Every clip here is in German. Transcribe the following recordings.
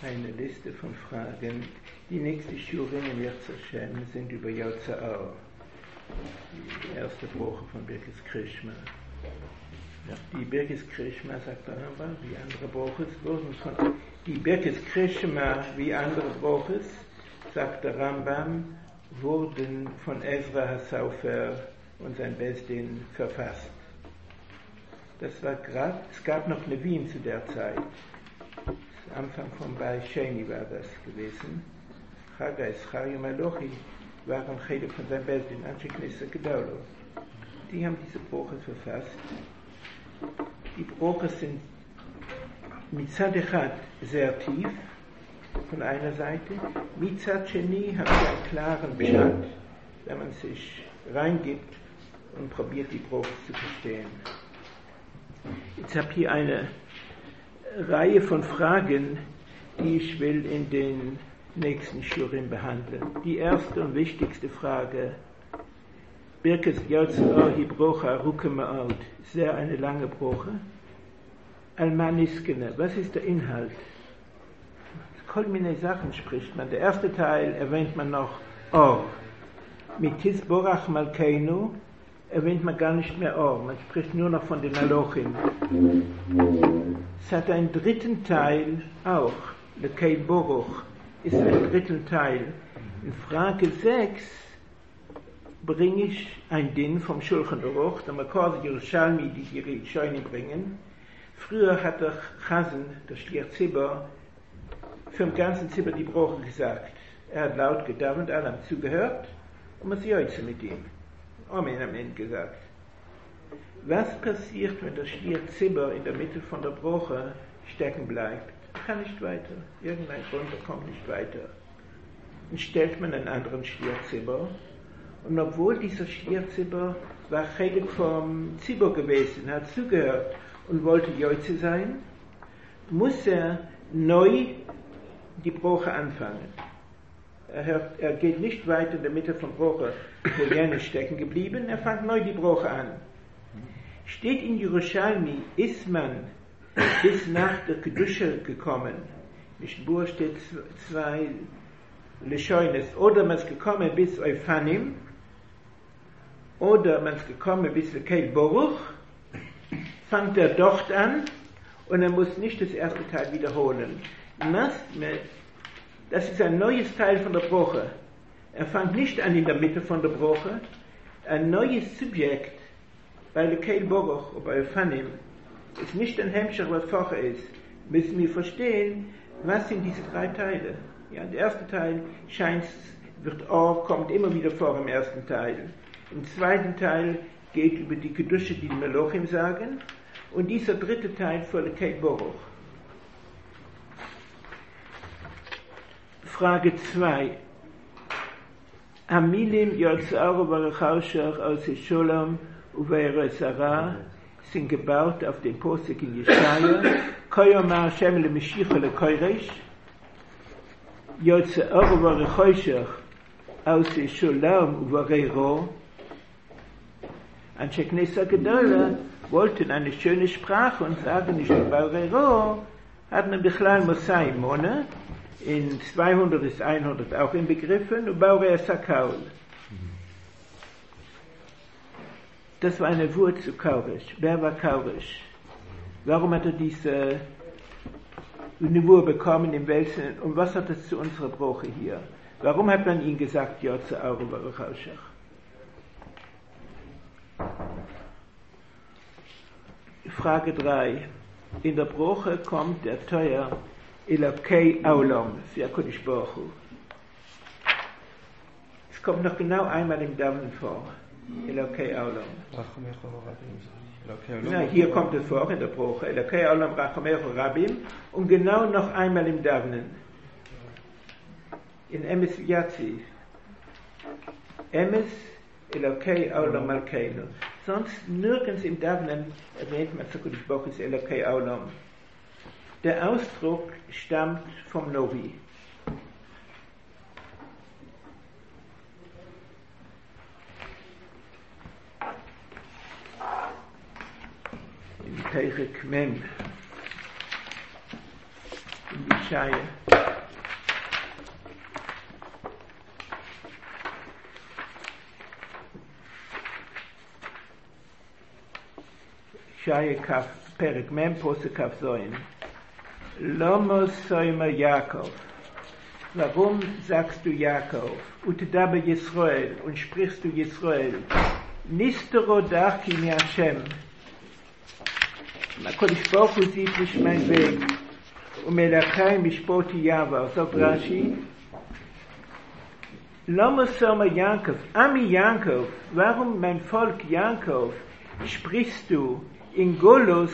eine Liste von Fragen. Die nächste Shurim in Yetz Hashem sind über Yotza'or, die erste Broche von Birkes Krishma. Die Birkes Krishma, sagt der Rambam, wie andere Broches, wurden von die Birkes Krishma, wie andere Broches, sagt der Rambam, wurden von Ezra HaSofer und sein Besdin verfasst. Das war gerade, es gab noch Neviim zu der Zeit. Am Anfang von Bai Sheni war das gewesen. Chagai, Schari und Malochi waren Chede von seinem Besdin, Anshe Knesset Gedolo. Die haben diese Broches verfasst. Die Broches sind Mitzad Echad sehr tief, von einer Seite. Mitzad Sheni haben sie einen klaren Pshat, wenn man sich reingibt und probiert, die Broches zu verstehen. Jetzt habe ich hier eine Reihe von Fragen, die ich will in den nächsten Shurim behandeln. Die erste und wichtigste Frage: Birkes Yotza'or hi Brocha Aruke Ma'od. Sehr eine lange Broche. Almaniskene. Was ist der Inhalt? Kolmine Sachen spricht man. Der erste Teil erwähnt man noch Or. Mit Tisborach Malkeinu erwähnt man gar nicht mehr Or. Man spricht nur noch von den Malochim. Es hat einen dritten Teil auch. Lekei Boruch ist ein dritten Teil. In Frage 6 bringe ich ein Din vom Shulchan Aruch, der Makor Yerushalmi, die Rishonim bringen. Früher hat der Chazen, der Shliach Tzibor, für den ganzen Tzibor die Broche gesagt. Er hat laut gedauert, alle haben zugehört und man sieht mit ihm. Amen, Amen gesagt. Was passiert, wenn der Shliach Tzibor in der Mitte von der Broche stecken bleibt? Er kann nicht weiter. Irgendein Grund, er kommt nicht weiter. Dann stellt man einen anderen Shliach Tzibor. Und obwohl dieser Shliach Tzibor war Chedek vom Tzibor gewesen, hat zugehört und wollte Yoitze sein, muss er neu die Broche anfangen. Er geht nicht weiter in der Mitte von Broche, wo jene stecken geblieben, er fängt neu die Broche an. Steht in Yerushalmi, ist man bis nach der Kedusha gekommen, nicht Bur steht zwei Leshoines, oder man ist gekommen bis Eufanim, oder man ist gekommen bis Lekei Boruch, fängt er dort an und er muss nicht das erste Teil wiederholen. Das ist ein neues Teil von der Broche. Er fängt nicht an in der Mitte von der Broche. Ein neues Subjekt bei Lekei Boruch oder bei Eufanim ist nicht ein Hemmscher, was vorher ist. Müssen wir verstehen, was sind diese drei Teile. Ja, der erste Teil kommt immer wieder vor im ersten Teil. Im zweiten Teil geht über die Kedusha, die Melochim sagen, und dieser dritte Teil für Lekei Boruch. Frage 2. Amilim Yotza'or Barachaushach aus Sholom Uve'er Sarah sind gebaut auf den Posek in Jeschaya. Koyomar Shem le Meshicha le Koiresh. Yotza'or Barachaushach aus Sholom Uve'er Ro. Anshe Knesset Gedola wollten eine schöne Sprache und sagen nicht in Barero, hat man Bichlal Mosai Mona, in 200 ist 100 auch inbegriffen, und Baurei Sakaul. Das war eine Wurzel zu Kaurisch. Wer war Kaurisch? Warum hat er diese Niveau bekommen im Welsen, und was hat das zu unserer Broche hier? Warum hat man ihm gesagt, Yotza'or Barachaushach? Frage 3. In der Broche kommt der Teuer Elokei Aulam, für Kodesh Baruch Hu. Es kommt noch genau einmal im Davnen vor. Elokei Aulam. Hier kommt es vor in der Broche. Elokei Aulam Rachamecho Rabim. Und genau noch einmal im Davnen. In Emes Yatzi. Emes Elokei Aulam Malkeinu. Sonst nirgends im Davnen erwähnt man zu Kodesh Baruch Hu Elokei Aulam. Der Ausdruck stammt vom Novi. In Perek Mem. Shaya. Shaya Kaf, Perek Mem, Pose Kaf Zoin. Lomo Soimer Jakob. Warum sagst du Jakob? Utdabe Yisrael und sprichst du Yisrael? Nistero Darki mi Hashem. HaKadosh Baruch Hu sieht nicht mein Weg. Und Melachai Mishpoti Yava. Sagt Rashi. Lomo Soimer Jakob. Ami Jakob. Warum mein Volk Jakob sprichst du in Golus?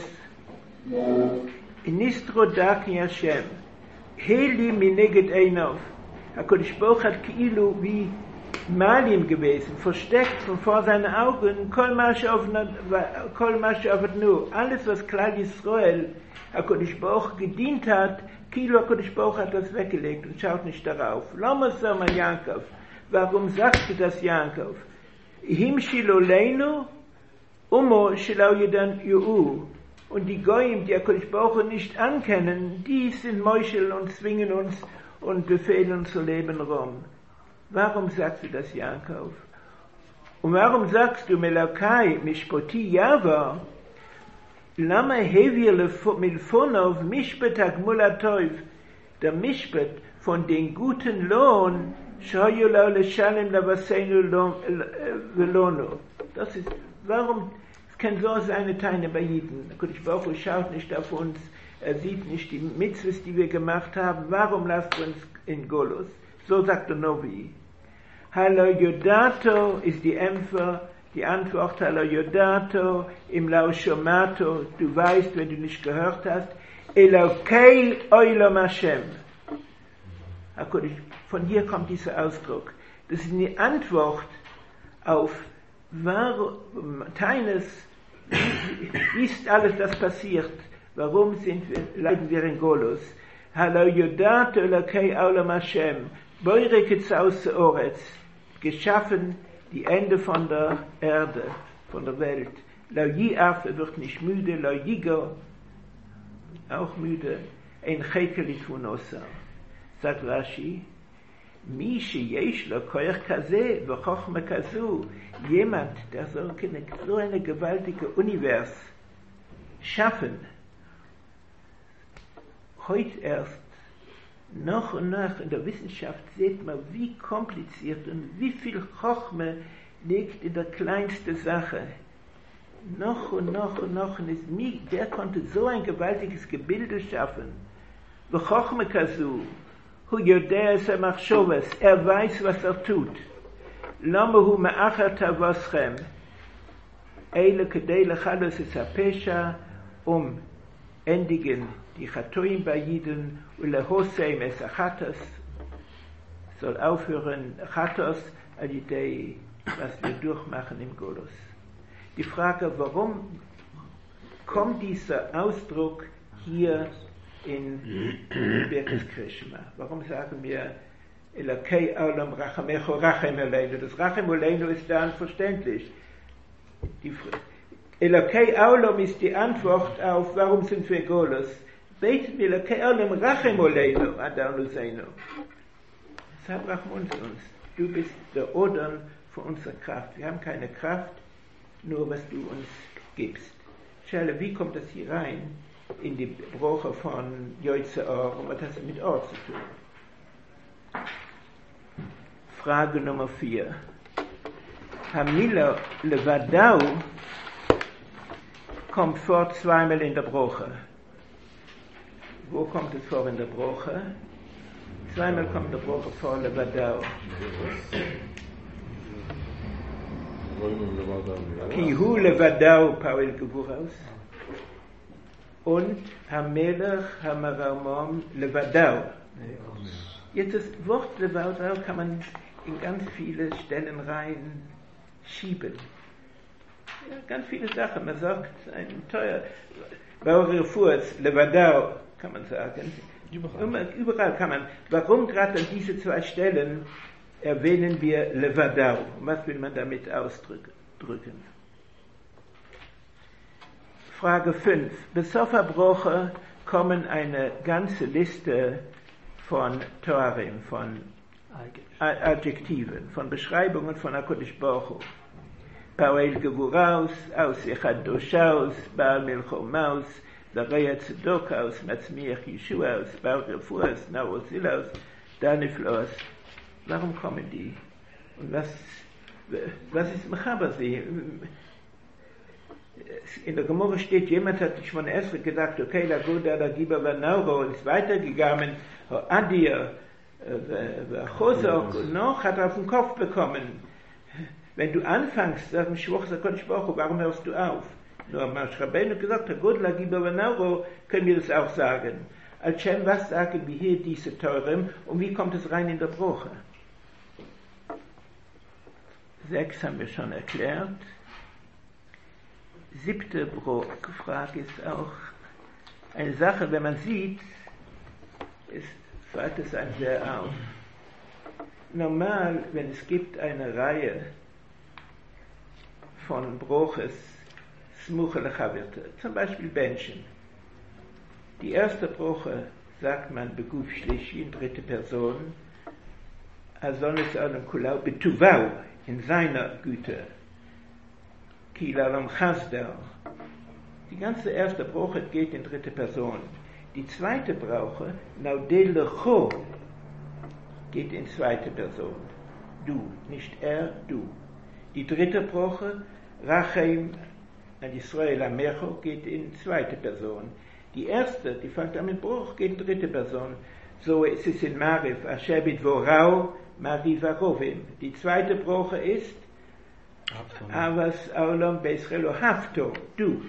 Nistero Darki Hashem. Heli mineged einov. HaKadosh Baruch hat Keilu wie Malim gewesen, versteckt von vor seinen Augen, kol mash avadnu. Alles, was Klal Yisrael HaKadosh Baruch gedient hat, Keilu HaKadosh Baruch hat das weggelegt und schaut nicht darauf. Lama sama Yaakov. Warum sagst du das, Yaakov? Him shiloleinu, umo shilau yedan yu'u. Und die Goyim, die HaKadosh Baruch Hu nicht ankennen, die sind Meuchel und zwingen uns und befehlen uns zu leben rum. Warum sagst du das, Jakob? Und warum sagst du, Melakai, Mishpoti Yava, Lama hevir milfonov Mishpet Hagmulatoiv, der Mishpet von den guten Lohn, Shoyulau Leshalem Lavaseinu Velono. Das ist, warum? Kann so seine Teile bei Jiden. HaKadosh Baruch Hu schaut nicht auf uns, er sieht nicht die Mitzvahs, die wir gemacht haben. Warum lasst du uns in Golus? So sagt der Novi. Halo Yodato ist die Antwort Halo Yodato im Laushomato. Du weißt, wenn du nicht gehört hast. Elokei Olam Hashem. Von hier kommt dieser Ausdruck. Das ist eine Antwort auf warum wie ist alles das passiert? Warum leiden wir in Golus? Halo Yodat Elokei Olam Hashem, Boire Ketzaus Oretz, geschaffen die Ende von der Erde, von der Welt. Lo Yiaf, wird nicht müde, Lo Yigo, auch müde, ein Chekelit von Osar. Sagt Rashi, Mishi yesh lo koach kaze v'chochma kazu, jemand, der so eine gewaltige Univers schaffen, heute erst, noch und noch in der Wissenschaft seht man, wie kompliziert und wie viel Chochme liegt in der kleinsten Sache. Noch und noch und noch, und der konnte so ein gewaltiges Gebilde schaffen. V'chochma kazu, Hu yodea es machshovas, weiß, was tut. Lama hu me'achar tavoschem, eile kedei lechalos es hapesha, endigen die Chatoim bei Jiden, und lehoseim es achatos, soll aufhören, achatos, al-yidei, was wir durchmachen im Golus. Die Frage, warum kommt dieser Ausdruck hier in Birkes Krishma? Warum sagen wir Elokei Olam Rachamecho Rachem Aleinu? Das Rachem Aleinu ist dann verständlich. Elokei Olam ist die Antwort auf, warum sind wir Golus? Beten wir Elokei Olam Rachem Aleinu Adonu Seinu. Sag Rachmun zu uns. Du bist der Odon für unsere Kraft. Wir haben keine Kraft, nur was du uns gibst. Schelle, wie kommt das hier rein? In die Broche von Yoitze Or, und was hat das mit Or zu tun? Frage Nummer 4. Hamila Levadau kommt vor zweimal in der Broche. Wo kommt es vor in der Broche? Zweimal kommt der Broche vor Levadau. Kihu Levadau, Paul Gebuchaus. Und Hamelech Hamaramom Levadau. Jetzt das Wort Levadau kann man in ganz viele Stellen rein schieben. Ja, ganz viele Sachen. Man sagt, ein teuer Baurefurs, Levadau, kann man sagen. Überall kann man. Warum gerade an diese zwei Stellen erwähnen wir Levadau? Was will man damit ausdrücken? Frage 5. Besofa Broche kommen eine ganze Liste von Toarim, von Adjektiven, von Beschreibungen von HaKadosh Baruch Hu. Poel Gevuraus, aus Echad Doshaus, Baal Milchomaus, Zaraya Tzedokaus, Matzmiach Yeshuaus, Baal Refuas, Narozilaus, Daniflos. Warum kommen die? Und was ist Mechaber sie? In der Gemara steht, jemand hat sich von Esra gesagt, okay, la Goda, la Giba, la Nauro, und ist weitergegangen, Adir, Chosok, und noch hat er auf den Kopf bekommen. Wenn du anfängst, sagen Shvoch HaKadosh Baruch Hu, warum hörst du auf? Nur Moshe Rabbeinu gesagt, la Goda, la Giba, la Nauro, können wir das auch sagen. Als Shem, was sagen wir hier diese Teurem, und wie kommt es rein in der Broche? 6 haben wir schon erklärt. 7. Frage ist auch eine Sache, wenn man sieht, fällt es einem sehr auf. Normal, wenn es gibt eine Reihe von Broches, Smuche Lechaverte, zum Beispiel Benchen. Die erste Broche sagt man Beguf Shlishi in 3. Person, Azonis Adam Kulau Betuvau, in seiner Güte. Kilalam Chasdel. Die ganze erste Broche geht in 3. Person. Die zweite Broche, Naudel Lecho, geht in 2. Person. Du, nicht er, du. Die 3. Broche, Rachem an Israel Amecho, geht in 2. Person. Die erste, die fängt an mit Bruch, geht in 3. Person. So ist es in Marif, Asher Bidvorau, Marivarovim. Die 2. Broche ist Avas Aulam Beisrelo Hafto, du.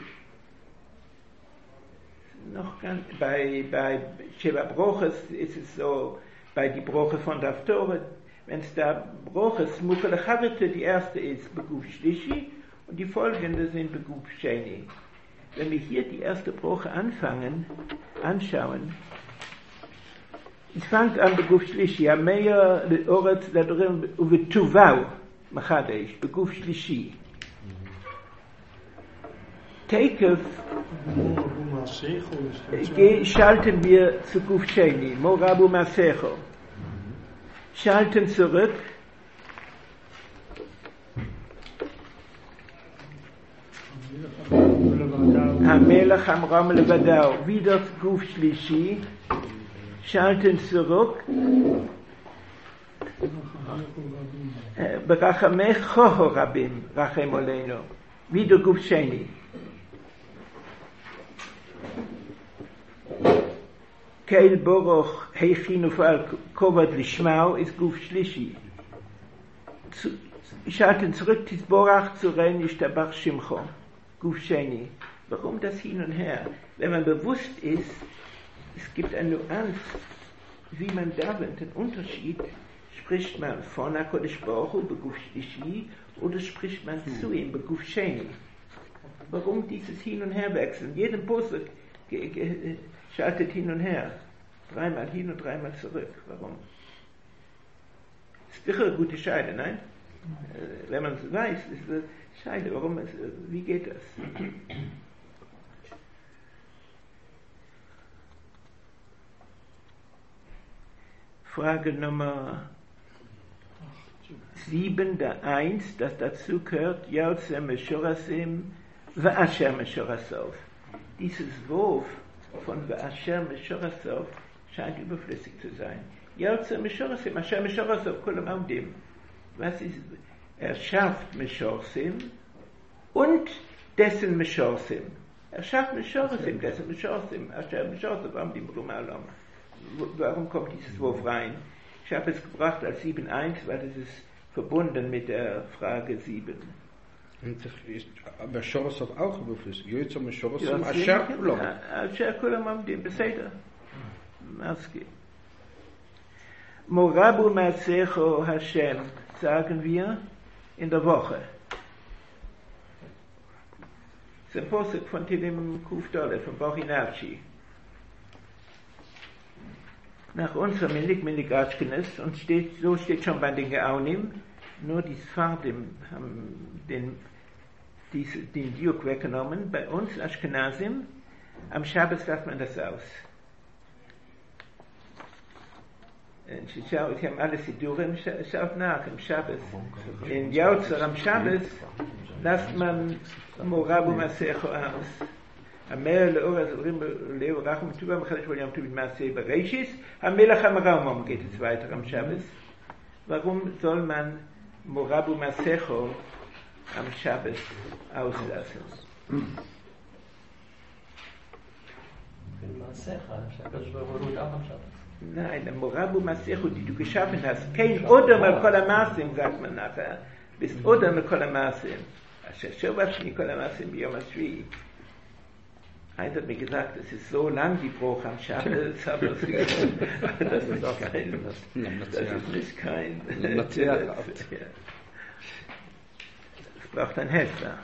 Noch ganz, bei Sheva Broches ist es so, bei die Broche von Daftore, wenn es da Broches, Mukele Chavete, die erste ist Beguf Shlishi und die folgende sind Beguf Sheni. Wenn wir hier die erste Broche anschauen, es fängt an Beguf Shlishi, Ameya Leoretz Ladrim Uvetuvau, Machadesh, Beguf Shlishi. Teikef schalten wir zu Guf Sheni, Morabu Masecho. Schalten zurück. Hamelach Amram Levadau, wieder Guf Shlishi. Schalten zurück. Berachamech Choho Rabim, Rachem Oleno, wieder Guf Sheni. Keil Boroch Heichinu Fal Kovad Lishmau ist Guf Shlishi. Schalten zurück tis Borach zu Rein Ishtabach Shimcho, Guf Sheni. Warum das hin und her? Wenn man bewusst ist, es gibt eine Nuance, wie man darin den Unterschied, spricht man von HaKadosh Baruch Hu Beguf Shlishi oder spricht man zu ihm Beguf Sheni? Warum dieses Hin und Her wechseln? Jeden Posuk schaltet hin und her. 3-mal hin und 3-mal zurück. Warum? Ist sicher eine gute Scheide, nein? Wenn man es weiß, ist es Scheide. Warum? Wie geht das? Frage Nummer 7, der 1, das dazu gehört, Yalze Meshorasim, Va'asher Meshorasov. Dieses Wurf von Va'asher Meshorasov scheint überflüssig zu sein. Yalze Meshorasim, Asher Meshorasov, Kulam Amdim. Was ist, er schafft Meshorsim und dessen Meshorsim. Er schafft Meshorsim, dessen Meshorsim, Asher Meshorasov, Amdim, Rumalam. Warum kommt dieses Wurf rein? Ich habe es gebracht als 7.1, weil das ist verbunden mit der Frage 7. Aber Shorasov auch überflüssig. Jetzt haben wir Shorasov, Asher Kulam. Asher Kulam Amdim, Beseder. Maske. Morabu Masecho Hashem, sagen wir in der Woche. Das ist ein Posuk von Tilim Kufdole, von Bochinarchi. Nach unserem Milik Ashkenaz, und so steht schon bei den Geaunim, nur die Sfardim haben den Diuk weggenommen. Bei uns Ashkenazim Am Schabbos lässt man das aus. Sie haben alles Sidurim, schaut nach, am Schabbos. In Yautzer, am Schabbos, lässt man Morabu Masecho aus. המר לאור הזורים לאור רחם טובה מחדש וליום טוב במעשה בראשיס המלך המרום geht es weiter am Shabbos. Warum soll man Morabu Masecho am Shabbos auslassen? Nein, der Morabu Masecho, die du geschaffen hast, kein Odom al kol ha'masim, sagt man nachher, bist Odom al kol ha'masim. Asher shobashni kol ha'masim biyom hashvi. Einer hat mir gesagt, es ist so lang die Bruch am Shabbos, aber das ist auch kein, das ist nicht kein, es braucht ein Hefter.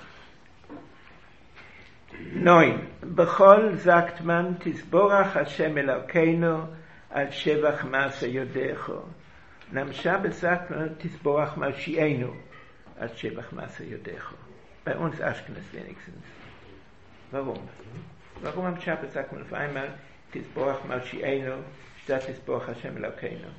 9. Bechol sagt man, Tisborach Hashem Elokeinu al Shevach Masa Yodecho. Und am Shabbos sagt man, Tisborach Malshienu al Shevach Masa Yodecho. Bei uns Ashkenaz wenigstens. Warum? Warum am Shabbos sagt man auf einmal Tisborach Malshienu statt Tisborach Hashem Elokeinu?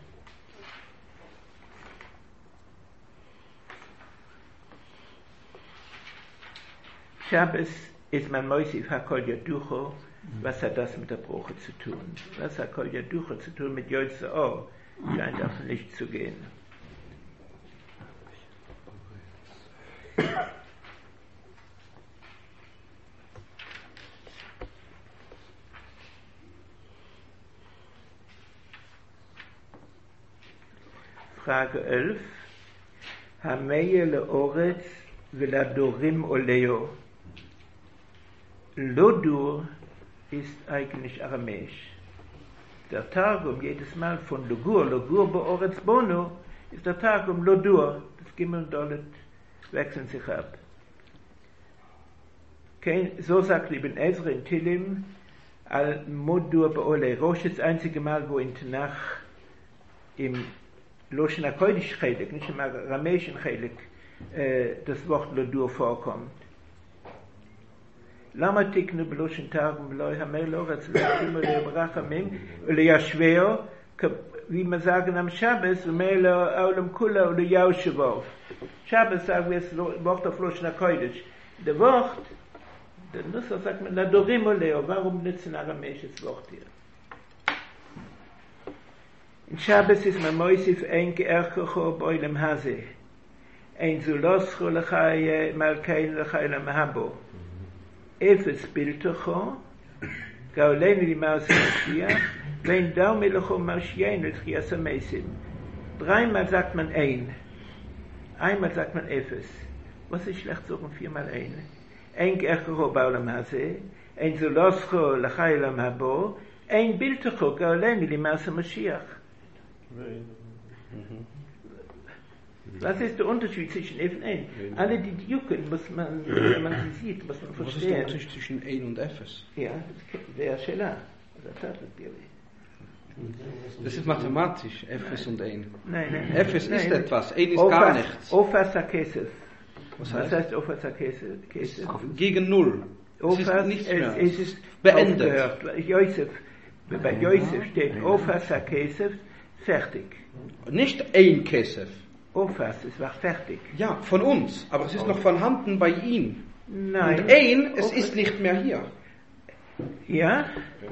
Shabbos ist man Moisif HaKol Yaducho. Was hat das mit der Bruche zu tun? Was hat HaKol Yaducho zu tun mit Yotze Or? Scheint auf nicht zu gehen. Frage 11. Hameye leoretz veladorim oleo. Lodur ist eigentlich aramäisch. Der Targum jedes Mal von Logur, Logur beoretz bono, ist der Targum Lodur. Das Gimel und Dolet wechseln sich ab. So sagt Ibn Ezra in Tilim, al Modur beole. Rosh ist das einzige Mal, wo in Tanach im Loshen HaKodesh Chelik, nicht im aramäischen Chelik, das Wort Lodur vorkommt. למה תקנו בלושן תרגום ולא יאמר לאורץ להקים ולברחמים ולישווהו wie man sagen am Shabbos ומאלה העולם כולה וליושבו. Shabbos sagen wir das Wort auf Loshen HaKodesh. Der Wort, der Nusser sagt man Ladorim oleo. Warum nutzen aramäisches Wort hier? In Shabbos ist man Moisif ein geerkocho boilem haze. Ein zuloscho lechai malkein lechai lamahabo. Efes biltocho, gaulenu li maus Mashiach, vein dau melocho Mashiach l'tchias amesim. Dreimal sagt man ein. Einmal sagt man Efes. Was ist schlecht sagen viermal ein? Ein geerkocho baulam haze, ein zuloscho lechai lamahabo, ein biltocho, gaulenu li maus Mashiach. Was ist der Unterschied zwischen F und N? Alle die Jucken muss man, wenn man sie sieht, muss man verstehen. Was ist der Unterschied zwischen Ein und Efes? Ja, wäre Schella. Das ist mathematisch, Efes und Ein. Nein. Efes ist etwas, Ein ist gar nichts. Ofas HaKesef. Was heißt Ofas HaKesef? Gegen Null. Es ist nichts mehr. Es ist beendet. Bei Yosef steht Ofas HaKesef, fertig. Nicht ein Kesef. Ofas, es war fertig. Ja, von uns, aber es ist noch vorhanden bei ihm. Nein. Und ein, es ist nicht mehr hier. Ja?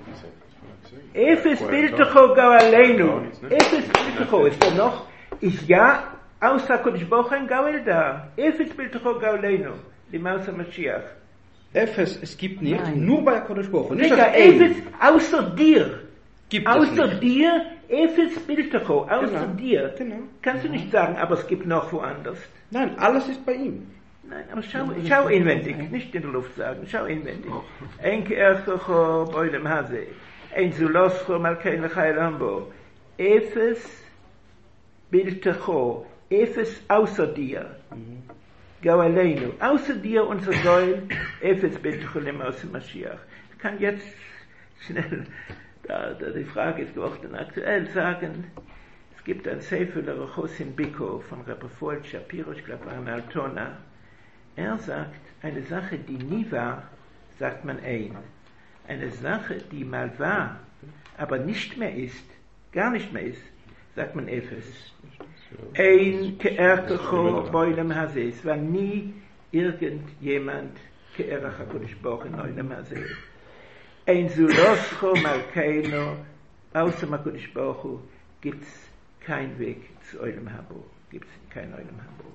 Efes biltocho gaualeinu. Efes biltocho ist er noch, ist ja außer Kodesh Baruch ein Gauel da. Efes biltocho gaualeinu. Die Maus Mashiach. Efes, es gibt nicht, nein. Nur bei Kodesh Baruch. Nicht Efes, außer dir. Gibt außer es nicht. Dir, Efes biltocho, außer genau. dir. Genau. Kannst du nicht sagen, aber es gibt noch woanders. Nein, alles ist bei ihm. Nein, aber schau inwendig, nicht in der Luft sagen, schau inwendig. Enke erchocho boilem haze, ein zuloscho malkein lechai lambo, Efes biltecho, Efes außer dir, Gaualeinu, außer dir unser Goel, Efes biltecho lemaus Mashiach. Ich kann jetzt schnell, da die Frage ist geworden aktuell, sagen, es gibt ein Sefer Lerochosim Biko von Rabbi Fold Shapiro, ich glaube an Altona. Er sagt, eine Sache, die nie war, sagt man ein. eine Sache, die mal war, aber nicht mehr ist, gar nicht mehr ist, sagt man Efes. Ein Ke'erkecho Boilem Hazeh. Es war nie irgendjemand Ke'erach HaKadosh Baruch Hu in Oilem Hazeh. Ein Zuloscho Malkeino, außer HaKadosh Baruch Hu, gibt's kein Weg zu Oilem Habo. Gibt's kein Oilem Habo.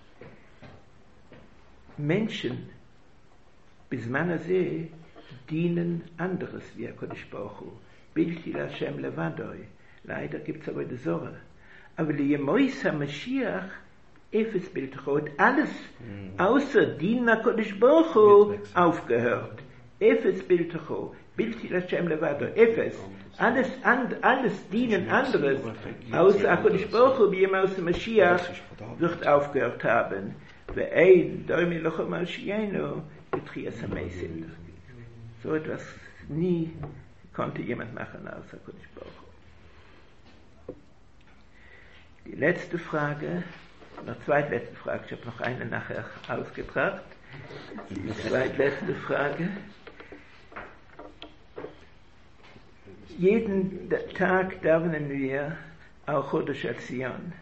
Menschen, bis man Hazeh, dienen anderes wie HaKadosh Baruch Hu. Bilti Lashem Levadoi. Leider gibt's aber die Sorge. Aber die Yemois HaMashiach, Efes Biltachot, alles außer Dien HaKadosh Baruch Hu aufgehört. Efes Biltachot, Bilti Lashem Levado, Efes, alles dienen anderes, außer HaKadosh Baruch Hu, wie Yemois HaMashiach, wird aufgehört haben. Ve'ein, Doimi Locho Mashiach, Betrias HaMeisim. So etwas nie konnte jemand machen außer HaKadosh Baruch Hu. Die letzte Frage, zweitletzte Frage, ich habe noch eine nachher ausgetragen. Die zweitletzte Frage. Jeden Tag davenen wir auch Chodesh HaTzion.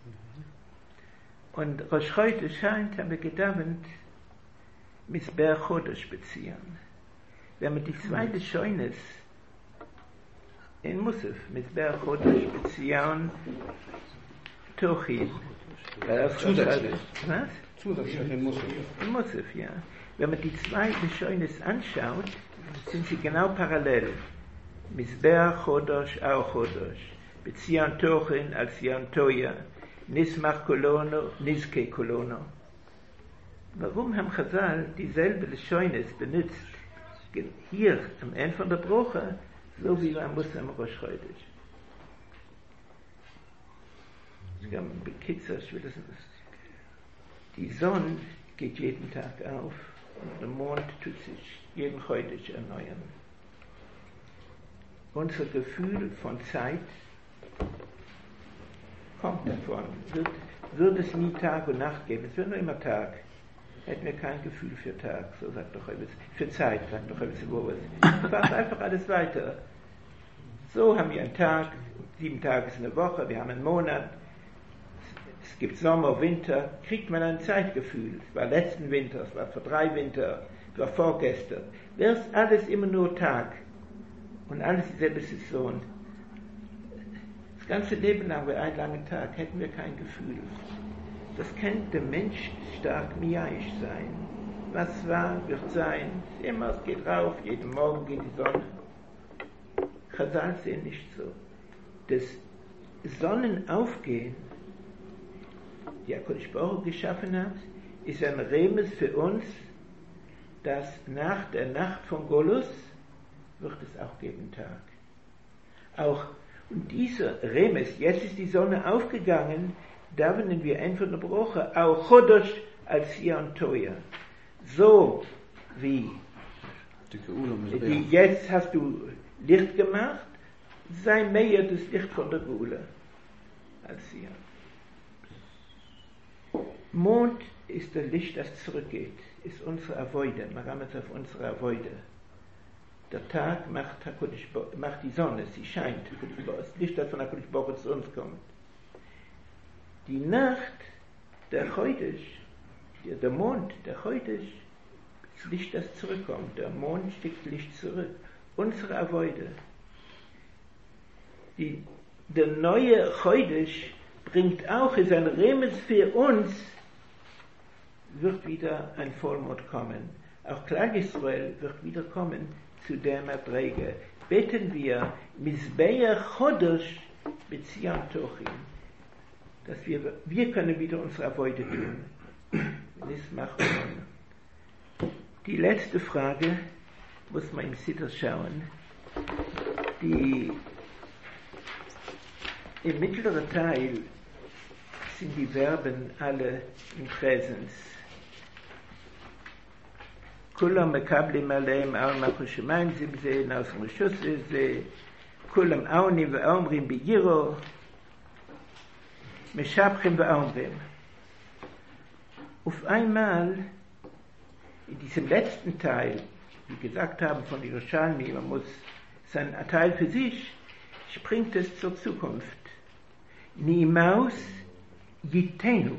Und Rosh Chodesh scheint, haben wir gedavent, Misber Chodesh beziehen. Wenn man die zweite Scheunes in Musaf, Misber Chodesh beziehen, Tochin. Zusätzlich. Was? Zusätzlich in Musaf. In Musaf, ja. Wenn man die zwei Scheunes anschaut, sind sie genau parallel. Misber Chodosh, auch Chodosh. Bezion Tochin als Yon Toya. Nismach Kolono, Niske Kolono. Warum haben Chazal dieselbe Scheunes benutzt? Hier, am Ende von der Broche, so wie man muss am Rosh Chodesh. Die Sonne geht jeden Tag auf und der Mond tut sich jeden Chodesh erneuern. Unser Gefühl von Zeit kommt davon. Wird es nie Tag und Nacht geben, es wird nur immer Tag. Hätten wir kein Gefühl für Tag, so sagt doch etwas, für Zeit, sagt doch etwas über was. Es macht einfach alles weiter. So haben wir einen Tag, 7 Tage ist eine Woche, wir haben einen Monat. Es gibt Sommer, Winter, kriegt man ein Zeitgefühl. Es war letzten Winter, es war vor 3 Winter, es war vorgestern. Wäre es alles immer nur Tag und alles dieselbe Saison. Das ganze Leben lang wäre ein langer Tag, hätten wir kein Gefühl. Das kann der Mensch stark miaisch sein. Was war, wird sein. Immer, es geht rauf, jeden Morgen geht die Sonne. Chazal sehen nicht so. Das Sonnenaufgehen, die HaKadosh Baruch Hu geschaffen hat, ist ein Remes für uns, dass nach der Nacht von Golus wird es auch geben Tag. Auch, und dieser Remes, jetzt ist die Sonne aufgegangen, da werden wir einfach eine Broche, auch Chodosh als Yon Toya. So wie jetzt hast du Licht gemacht, sei mehr das Licht von der Geula als Sion. Mond ist das Licht, das zurückgeht, ist unsere Avoide, man rammt auf unsere Avoide. Der Tag macht die Sonne, sie scheint, das Licht, das von HaKadosh Baruch Hu zu uns kommt. Die Nacht, der Chodesh, der Mond, der Chodesh, das Licht, das zurückkommt, der Mond schickt Licht zurück, unsere Avoide. Der neue Chodesh bringt auch, ist ein Remes für uns, wird wieder ein Vollmond kommen. Auch Klal Yisrael wird wieder kommen zu der Madrege. Beten wir, Misbeach Chodosh Bezion Tochin, dass wir können wieder unsere Avoide tun. Das machen wir. Die letzte Frage muss man im Siddur schauen. Im mittleren Teil sind die Verben alle im Präsens. Kulam mekablim aleim al machushemayim zibze nausam rishus ze kulam auni ve'omrim biyiro meshabchim ve'omrim. Auf einmal in diesem letzten Teil wie gesagt haben von Yerushalmi, man muss sein Teil für sich, springt es zur Zukunft. Nimaus Yitenu,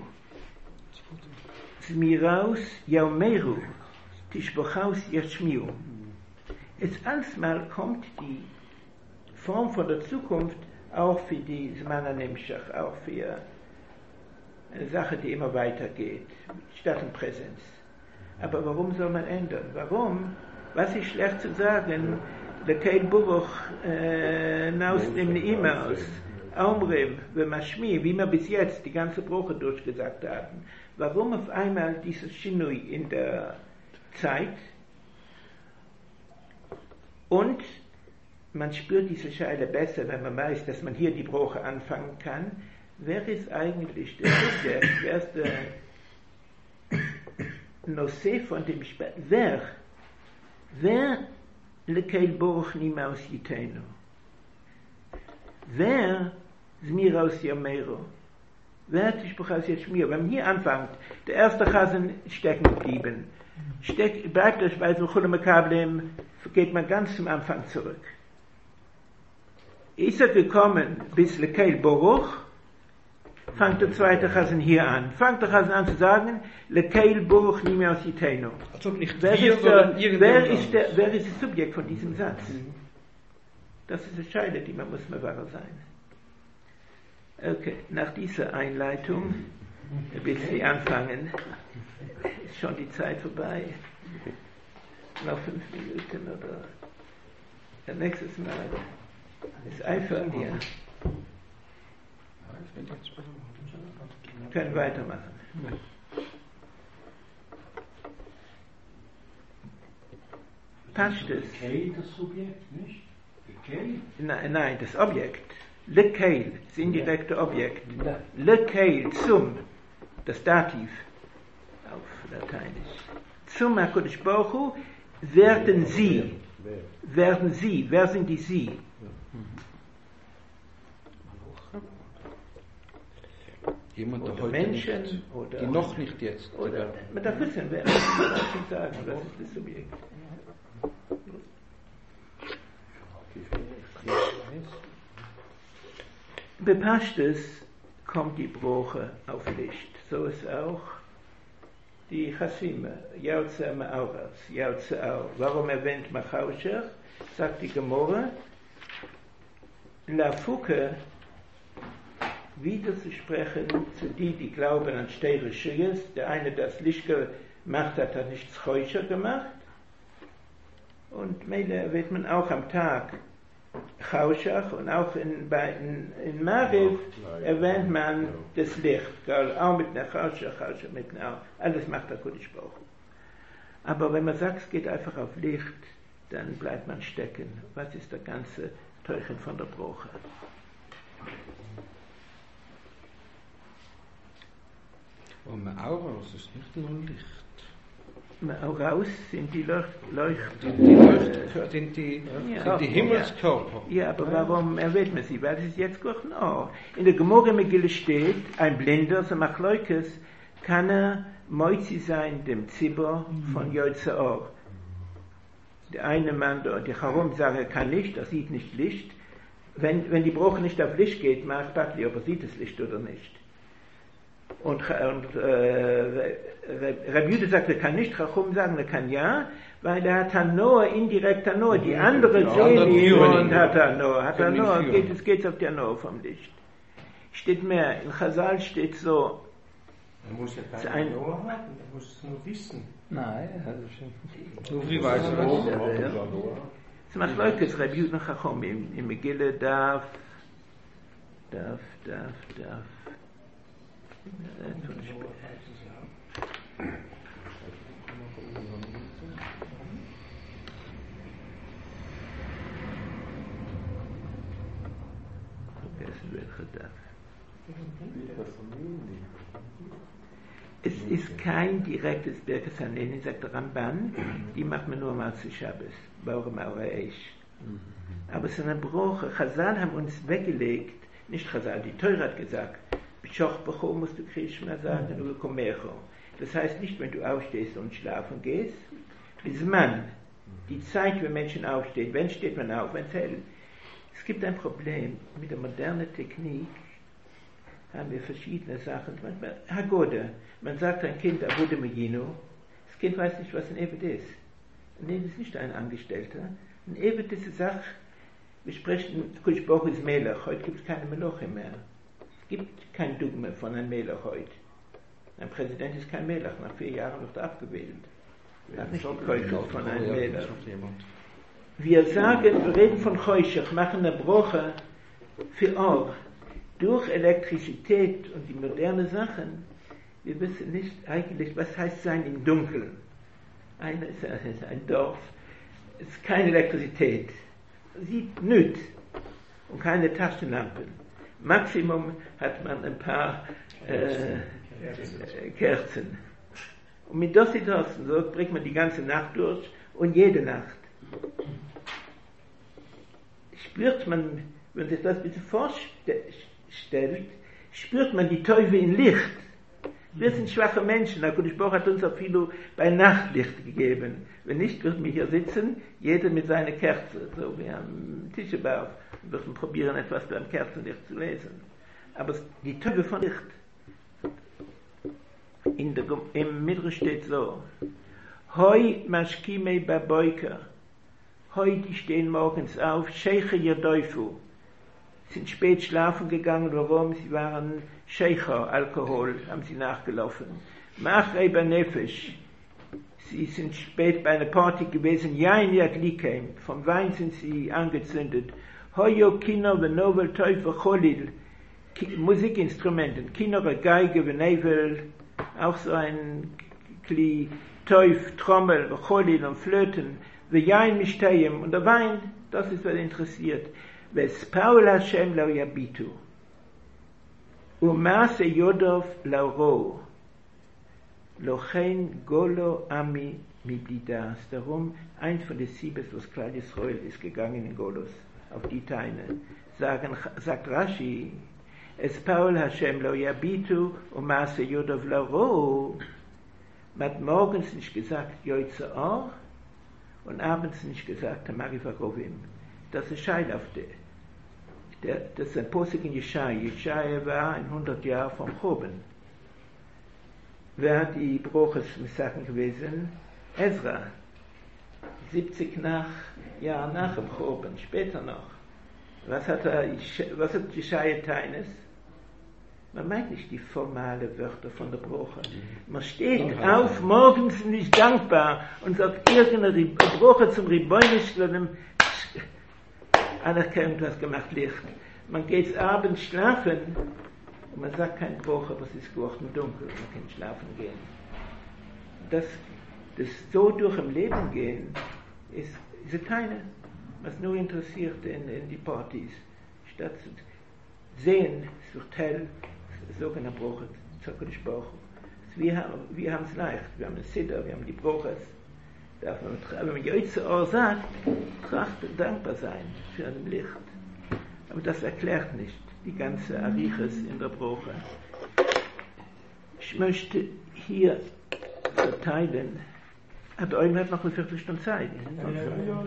Zmiraus Yaumeru, Tishbochaus Yashmiu. Jetzt alsmal kommt die Form von der Zukunft auch für die Zman HaNemshach, auch für eine Sache, die immer weitergeht, statt in Präsenz. Aber warum soll man ändern? Warum? Was ist schlecht zu sagen? Der Keil Buruch naus dem Nimaus, Aumrim, Vemashmi, wie wir bis jetzt die ganze Woche durchgesagt haben. Warum auf einmal dieses Shinui in der Zeit? Und man spürt diese Scheile besser, wenn man weiß, dass man hier die Broche anfangen kann. Wer ist eigentlich der Subjekt? Wer ist der Nosse von dem Wer Lekeil Boruch Nimaus Yitenu? Wer Zmiraus Yomero? Wer Tishbochaus Yashmiu? Wenn man hier anfängt, der erste Chasen stecken geblieben. Bleibt euch bei so Chulem Mekablem, geht man ganz zum Anfang zurück. Ist er gekommen bis Lekeil Boruch, fängt der zweite Chasen hier an. Fängt der Chasen an zu sagen, Lekeil Boruch Nimaus Yitenu. Als ob nicht Wer ist das Subjekt von diesem Satz? Das ist eine Scheide, die man muss wahr sein. Okay, nach dieser Einleitung, bis Sie anfangen, ist schon die Zeit vorbei. Noch 5 Minuten oder nächstes Mal. Ist einfach hier. Wir können weitermachen. Passt es? Das Subjekt, nicht? Nein, das Objekt. Le Keil, das indirekte Objekt. Le Keil, zum, das Dativ, auf Lateinisch. Zum HaKadosh Baruch Hu werden Sie. Wer sind die Sie? Jemand, der oder heute Menschen, nicht, oder die noch nicht jetzt. Oder, man darf wissen, wer schon sagen, was ist das Subjekt. Bepashtes kommt die Broche auf Licht. So ist auch die Chassime, Yautze Ma'auras, Yautze Au. Warum erwähnt Machauscher? Sagt die Gemorre, La Fuke wieder zu sprechen zu die glauben an Steire Schiyes. Der eine, der das Licht gemacht hat, hat nichts Chäuscher gemacht. Und Meile wird man auch am Tag Chauschach und auch in Mariv erwähnt man das Licht. Auch mit einer Chauschach mit einer, alles macht der Kodesh Baruch Hu. Aber wenn man sagt, es geht einfach auf Licht, dann bleibt man stecken. Was ist der ganze Teuchen von der Broche? Und Auras ist nicht nur Licht. Raus sind die Sind die Himmelskörper. Ja, aber warum erwähnt man sie? Weil es ist jetzt gut noch. In der Gemorre Megillah steht, ein Blinder, so Machleukes, kann er Moizi sein, dem Zibber von Yotze Or. Der eine Mann, die Charum sagt, er kann nicht, er sieht nicht Licht. Wenn die Broche nicht auf Licht geht, macht Batli, ob er sieht das Licht oder nicht. Und Rabbi Jude sagt, er kann nicht, Chachum sagen, er kann ja, weil er hat Hanoah, indirekt Hanoah, die andere sehen ihn und hat Hanoah, geht auf die Hanoah vom Licht. Steht mehr, in Chazal steht so, Er muss ja keine Hanoah haben, er muss es nur wissen. Nein, So wie weiß er das? es macht Leukes, Rabbi Jude und Chachum, im Megillah darf. Es ist kein direktes Birkas Hanenin, sagt der Ramban, die macht man nur mal zu Shabbos, Baurem Aureich. Aber es ist eine Broche. Chazal haben uns weggelegt, nicht Chazal, die Teure hat gesagt, B'choch B'cho musst du Krishma sagen, du Komecho. Das heißt nicht, wenn du aufstehst und schlafen gehst, bis Mann, Die Zeit, wenn Menschen aufstehen, wenn steht man auf, wenn es hell. Es gibt ein Problem mit der modernen Technik, haben wir verschiedene Sachen. Manchmal, Hagode, man sagt ein Kind, Abude Megino, das Kind weiß nicht, was ein Evet ist. Ein Evet ist nicht ein Angestellter. Ein Evet ist eine Sache, wir sprechen, Kushboch ist Melech, heute gibt es keine Meloche mehr. Es gibt kein Dogma von einem Melech heute. Ein Präsident ist kein Melech, nach 4 Jahren wird er abgewählt. Er hat nicht die Keuschel von einem Melech. Wir sagen, wir reden von Choshech, machen eine Broche für Or. Durch Elektrizität und die modernen Sachen, wir wissen nicht eigentlich, was heißt sein im Dunkeln. Einer ist ein Dorf, es ist keine Elektrizität, sieht nichts und keine Taschenlampen. Maximum hat man ein paar Kerzen. Und mit das so bringt man die ganze Nacht durch und jede Nacht. Spürt man, wenn sich das ein bisschen vorstellt, spürt man die Teufel in Licht. Wir sind schwache Menschen, der Kodesh Baruch hat uns auch viel bei Nachtlicht gegeben. Wenn nicht, würden wir hier sitzen, jeder mit seiner Kerze, so wie am Tischebauf, und würden probieren, etwas beim Kerzenlicht zu lesen. Aber die Teufel von Licht, im Midrash steht so, Hoi mashkimei baboiker, Hoi, die stehen morgens auf, Sheiche Yadeufu, sind spät schlafen gegangen, warum? Sie waren Sheicher, Alkohol, haben sie nachgelaufen. Machrei Banefesh, sie sind spät bei einer Party gewesen, Yain Yadlikem, vom Wein sind sie angezündet. Hoyo Kino Venovel Teufel Cholil, Musikinstrumenten, Kinore, Geige, Venevel, auch so ein Kli, Teuf, Trommel, Cholil und Flöten, Vejain Mishtayim, und der Wein, das ist, was interessiert. Ves Paul Hashem lau yabitu, Umase Yodov lauro, Lochen Golo Ami Mididas. Darum, eins von den 7, was Klal Yisrael ist gegangen in Golos, auf die Teine. Sagt Rashi, es Paul Hashem lau yabitu, Umase Yodov lauro. Man hat morgens nicht gesagt, Yoitze Or, und abends nicht gesagt, Tamari Varovim. Das ist Scheidafte. Das ist ein Posik in Jeschai. Jeschai war 100 Jahre vom Choben. Wer hat die Bruches-Sachen gewesen? Ezra. 70 Jahre nach dem Choben, später noch. Was hat Jeschai Teines? Man meint nicht die formale Wörter von der Bruche. Man steht auf, morgens nicht dankbar und sagt, irgendeine Bruche zum Riboinisch, Anerkennung, was gemacht Licht. Man geht abends schlafen und man sagt kein Bruch, aber es ist geworden dunkel, man kann schlafen gehen. Das so durch im Leben gehen, ist keine, was nur interessiert in die Partys. Statt zu sehen, es wird hell, sogenannte Bruche, Kodesh Baruch Hu. Wir haben es leicht, wir haben den Siddur, wir haben die Bruches. Wenn man Yoitze Or sagt, trachten dankbar sein für ein Licht. Aber das erklärt nicht die ganze Ariches in der Bruche. Ich möchte hier verteilen. Der Eugen hat noch eine Viertelstunde Zeit. Ja.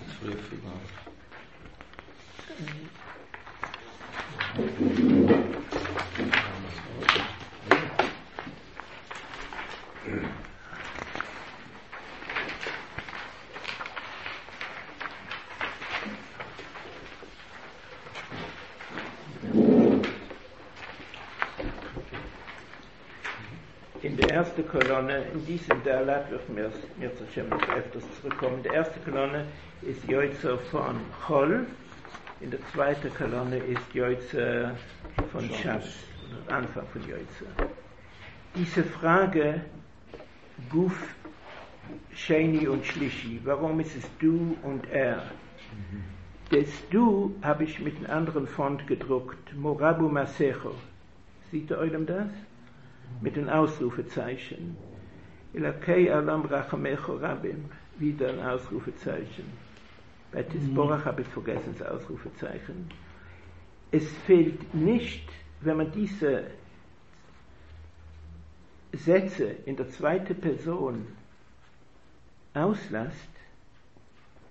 In der ersten Kolonne, in diesem Dalat wird mir noch öfters zurückkommen. Die erste Kolonne ist Yoitze von Chol, in der zweiten Kolonne ist Yoitze von Shas, Anfang von Yoitze. Diese Frage, Guf, Sheni und Shlishi, warum ist es du und er? Das du habe ich mit einem anderen Font gedruckt, Morabu Masecho. Sieht ihr euch das? Mit den Ausrufezeichen. Elakei Alam Rachamecho Rabim. Wieder ein Ausrufezeichen. Bei Tisborach habe ich vergessen das Ausrufezeichen. Es fehlt nicht, wenn man diese Sätze in der zweiten Person auslässt,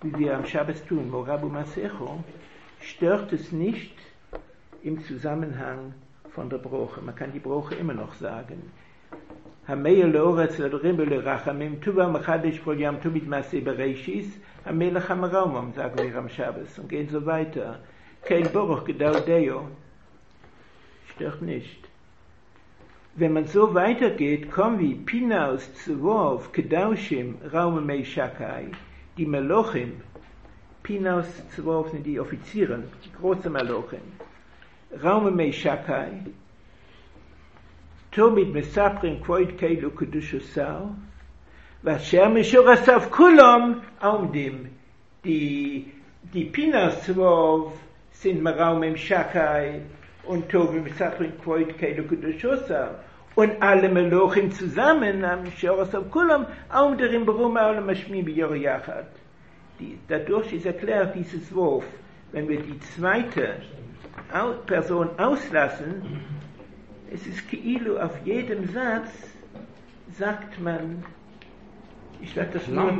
wie wir am Schabbos tun, Morabu Masecho, stört es nicht im Zusammenhang von der Broche. Man kann die Broche immer noch sagen. Hamei leoretz ledorim belerachamim tuva machadish kol yam tumid maseh bereishis hamelech hamaraumam, sagen wir am Schabbos und gehen so weiter. Kein Boruch gedau deo, stört nicht. Wenn man so weitergeht, kommen wir Pinaus Zwof Kedaushim Raume Mei Shakai, die Melochim, Pinaus Zwof sind die Offizieren, die große Melochim, Raume Mei Shakai, Tomit Mesaprim Kvoit Keilu Kedushosau, Vasher Meshorasav Kulom Aumdim, die Pinaus Zwof sind Raume Mei Shakai, und Tovim Mesaprim Kvoit Keilu Kedushosau, und alle Melochim zusammen am Shorasav Kulam Aumderim Beruma Olam Mashmi B'Yor Yachad. Dadurch ist erklärt dieses Wurf, wenn wir die zweite Person auslassen, es ist Keilu, auf jedem Satz sagt man, ich sage das nur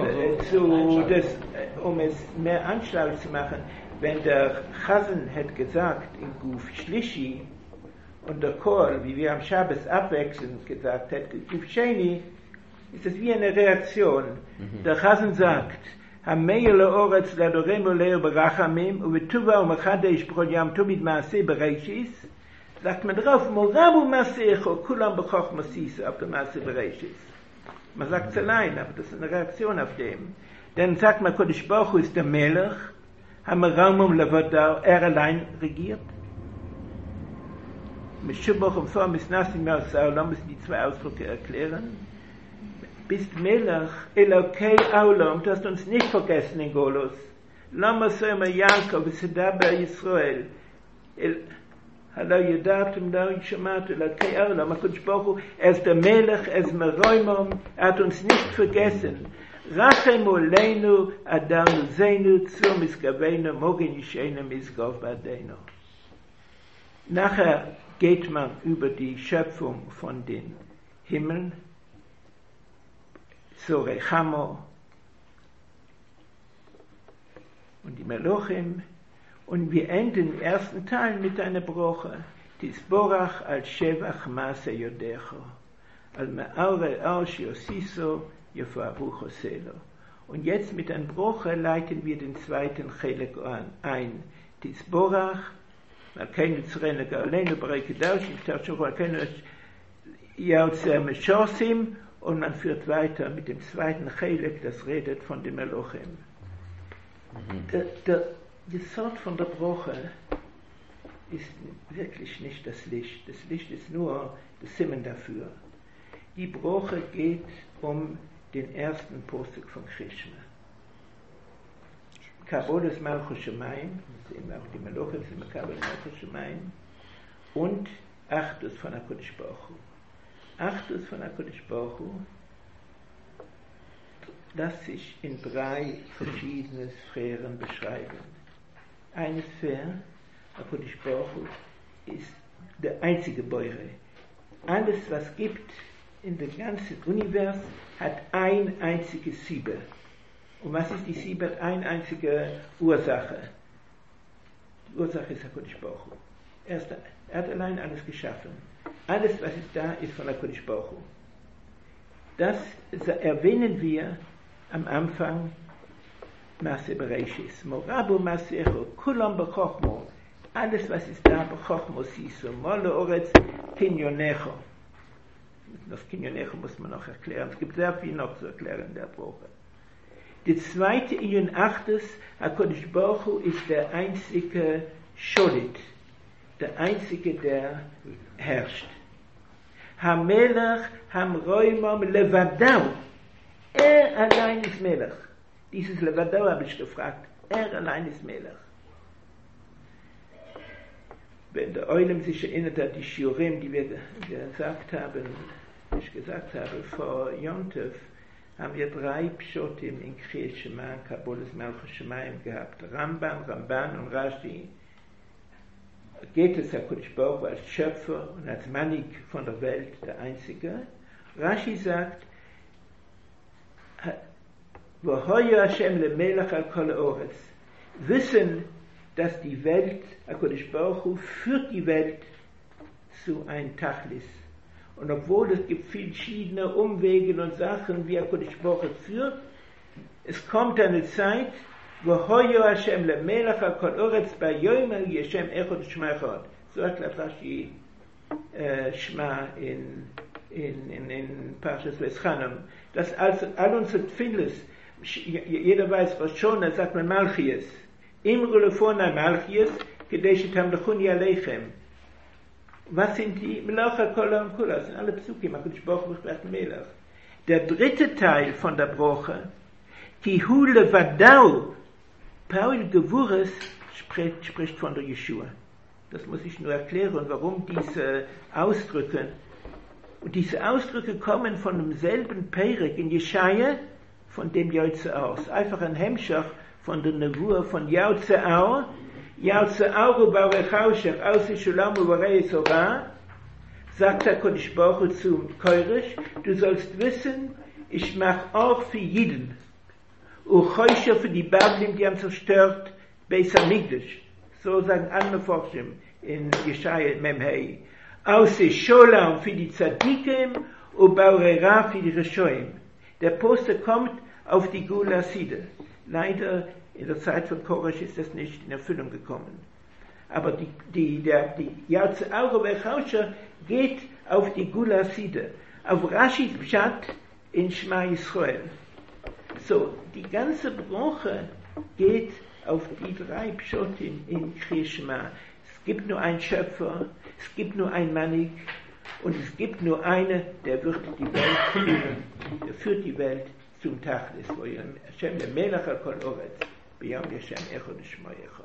um es mehr anschaulich zu machen, wenn der Chazen hätte gesagt in Guf Shlishi und der Kol, wie wir am Shabbos abwechselnd gesagt hätte, Guf Sheni, ist es wie eine Reaktion. Der Chazen sagt, Hamei leoretz ladorem oleo berachamim uvetuva umachadeish b'chol yam tumid maaseh bereishis, sagt man drauf, Morabu Masecho, Kulam Bechoch Masisa, auf der Maaseh bereishis. Man sagt es allein, aber das ist eine Reaktion auf dem. Dann sagt man, Kodesh Baruch Hu ist der Melech, Hamaraumum Levadar, allein regiert. Mit Shuboch und Form ist Nassim Yausaolam, müssen die zwei Ausdrücke erklären. Bist Melech, Elokei Aulam, du hast uns nicht vergessen in Golus. Lama Soema Yankov, Sedaber Yisrael. Hallo Yedatum, da ich Shematu, Elokei Aulam, HaKadosh Baruch Hu, ist der Melech, ist Meroimom, hat uns nicht vergessen. Rachem Oleinu, Adanu Zeinu, Zur Miskavenu, Mogen Yishenu, Miskov Badeinu. Nachher geht man über die Schöpfung von den Himmeln, Zorechamo und die Melochim, und wir enden im ersten Teil mit einer Broche, Tisborach al Shevach Maaseh Yodecho, al Me'aure Arshi Osiso, Yefaruch Oselo. Und jetzt mit einer Broche leiten wir den zweiten Chelek ein. Tisborach, Malkeinu Tzorenu Ga'olenu, Barei Kedoshim, Shtarshov Malkeinu Yautzer Meshosim, und man führt weiter mit dem zweiten Chelek, das redet von dem Melochim. Die Sort von der Broche ist wirklich nicht das Licht. Das Licht ist nur das Simen dafür. Die Broche geht um den ersten Posuk von Krishma. Kabodes Malchus Shemayim, sehen wir auch die Melochim, sind Kabodes Malchus Shemayim, und Achdus von HaKadosh Baruch Hu. Achdus von HaKadosh Baruch Hu lässt sich in 3 verschiedene Sphären beschreiben. Eine Sphäre, HaKadosh Baruch Hu, ist der einzige Beure. Alles, was gibt in dem ganzen Universum, hat ein einziges Sieber. Und was ist die Sieber? Eine einzige Ursache. Die Ursache ist HaKadosh Baruch Hu. Er hat allein alles geschaffen. Alles, was ist da, ist von HaKadosh Baruch Hu. Das erwähnen wir am Anfang Maaseh Bereishis. Morabu Masecho, Kulam Bechochmo. Alles, was ist da, Bechochmo Siso. Mole Oretz Kinyonecho. Das Kinyonecho muss man noch erklären. Es gibt sehr viel noch zu erklären in der Broche. Die zweite Inyon Achtes, HaKadosh Baruch Hu ist der einzige Sholit. Der einzige, der herrscht. Hamelech Hamroimom Levadau. Allein ist Melech. Dieses Levadau habe ich gefragt. Allein ist Melech. Wenn der Oilem sich erinnert hat, die Shiurim, die wir gesagt haben, vor Yontef, haben wir 3 Pshotim in Kriyat Shema, Kaboles Malchus Shemayim gehabt. Ramban und Rashi. Geht es HaKadosh Baruch Hu als Schöpfer und als Manik von der Welt, der Einzige. Rashi sagt, V'hoya Hashem lemelech al kol ha'oretz. Wissen, dass die Welt, HaKadosh Baruch Hu, führt die Welt zu ein Tachlis. Und obwohl es gibt verschiedene Umwege und Sachen, wie HaKadosh Baruch Hu führt, es kommt eine Zeit, V'hoya Hashem lemelech al kol ha'oretz ba'yomer Yeshem echad Shema echad. So hat Rashi Shema in Parshas Veschanim. Das also all unsere Tfilis, jeder weiß, was schon, da sagt man Malchies. Imru lefona Malchies, kedei shetamlechuni aleichem. Was sind die? Melacha kola und kula, das sind alle Psukim, HaKadosh Baruch Hu spricht Melech. Der dritte Teil von der Broche, ki hu levadau, Paul Gewurres spricht von der Yeshua. Das muss ich nur erklären, warum diese Ausdrücke, und diese Ausdrücke kommen von demselben Perek in Jeschaya, von dem Yotzeor. Einfach ein Hemschach von der Nevur von Yotzeor. Yotzeor u'barechaushech aus Shulam u'barei Sorah, sagt HaKadosh Baruch Hu zu Koresh, du sollst wissen, ich mach auch für Jiden, U'choisher für die Bablim, die haben zerstört, Beis Hamikdash. So sagen alle Forschung in Jeschaya Memhei. Außer Sholam für die Tzadikim und Baurera für die Reshoim. Der Poster kommt auf die Gula Side. Leider in der Zeit von Koresh ist das nicht in Erfüllung gekommen. Aber die Yotzeor u'barechaushech geht auf die Gula Side. Auf Rashis Pshat in Shema Yisrael. So, die ganze Broche geht auf die drei Pshotim in Kriyas Shema. Es gibt nur einen Schöpfer, es gibt nur einen Manik und es gibt nur einer, der wird die Welt führen, der führt die Welt zum Tachlis, wo Hashem lemelech al kol ha'oretz, b'yom Hashem echad u'shmo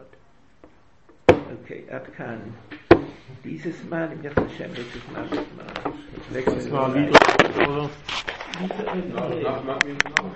echad. Okay, Ad Kan. Dieses Mal, im Yad Hashem, nächstes Mal. Das war Lieder, oder?